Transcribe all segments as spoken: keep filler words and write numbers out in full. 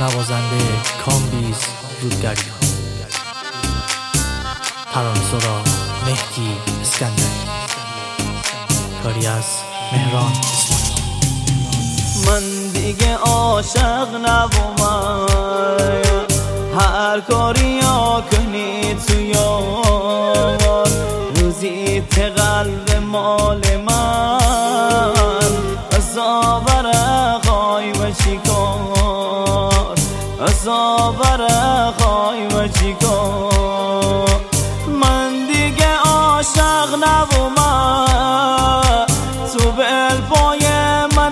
نوازنده کامبیز رودگری، ترانه‌سرا مهدی اسکندری، کاری از مهران اسماعیلی. من دیگه عاشق نبومم، هر کاری یا کنی تو یار، روزی ته قلب مال من ازابره خواهی و چی کار، ازابره خواهی و چی کار. من دیگه عاشق نبومم، تو بل پای من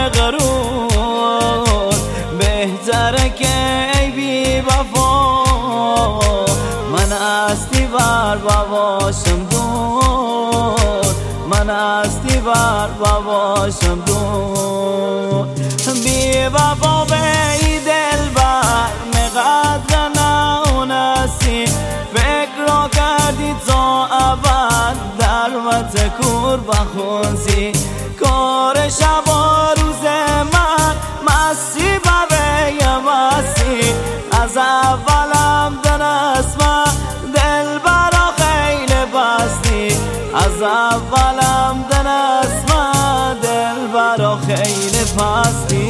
غرور، بهتره که ای بی وفا من استی بر باباشم دور، من استی بر باباشم دور. بی وفا به ای دل بر مقدر نونستی، فکر را کردی تا ابد در متکور بخونسی. کار شب و روز من مستی ببه مستی، از اولم دنست من دل برا خیلی بستی، از اولم دنست من دل برا خیلی پستی.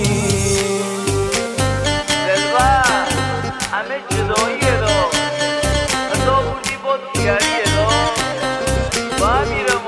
دلبر همه جداییه دا، تا بودی با دیگریه دا با میرم.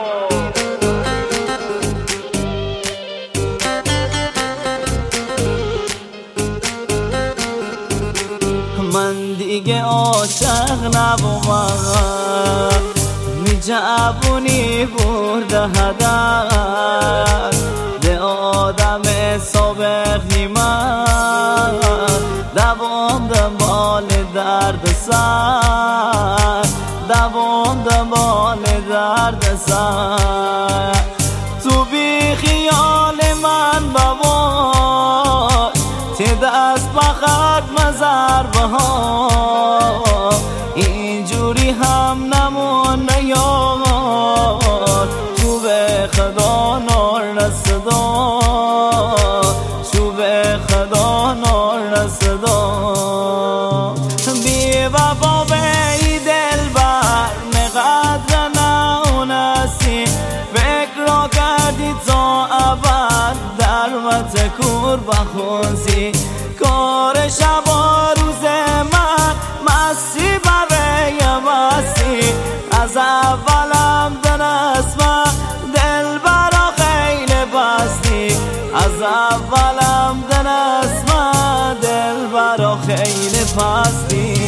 من دیگه عاشق نبومم، می جوونی برده هدر به آدم سابق نیمن، دوام دنبال درد سر، دوام دنبال درد سر. تو بی خیال من بابا تی دست بخد مزربه ها، اینجوری هم نمون یار، تو به خدا نار نسدا، تو به خدا نار نسدا. بی وفا به ای دل بر مقدر نونستی، فکر را کردی تا ابد در متکور بخونسی. کار شب و روز من مستی ببه مستی، از اولم دنست من دل برا خیلی بستی، از اولم دنست من دل برا خیلی پستی.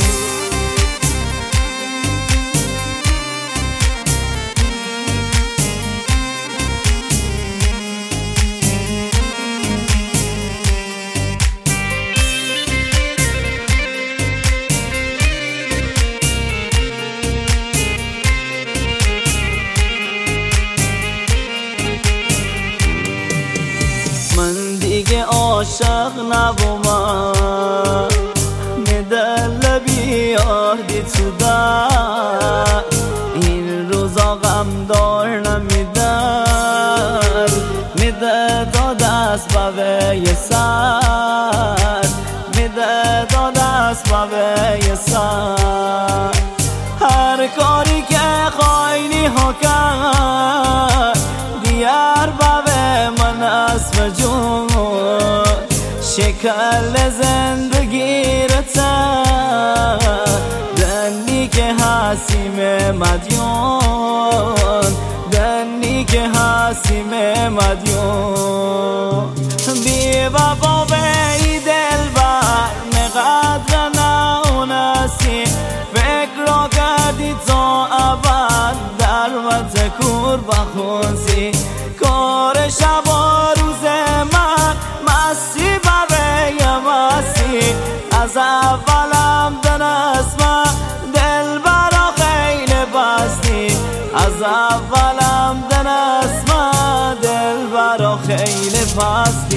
من دیگه عاشق نبومم، مدل بیاردی تو در، این روزا غم دار نمیدن، میده تا دست بوه سر، میده تا دست بوه سر. هر کاری که خواهی ها کرد دیار بوه من اسم جون، شکل زندگی رتا دنی که حسیم مدیون، دنی که حسیم مدیون. بی وفا به ای دل بر مقدر نونستی، فکر را کردی تا ابد در متکور بخونسی. کار شب و روز من مستی ببه مستی، از اولم دنست من دل برا خیلی بستی، از اولم دنست من دل برا خیلی پستی.